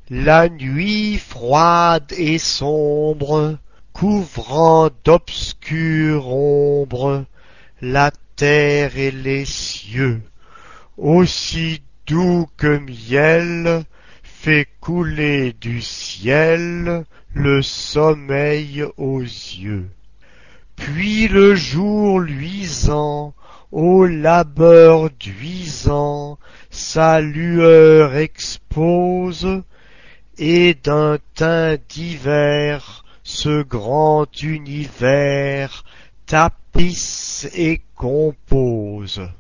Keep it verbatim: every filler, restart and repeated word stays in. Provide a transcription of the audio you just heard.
La nuit froide et sombre, couvrant d'obscures ombres la terre et les cieux, aussi doux que miel, fait couler du ciel le sommeil aux yeux. Puis le jour luisant, au labeur duisant, sa lueur expose, et d'un teint divers ce grand univers tapisse et compose.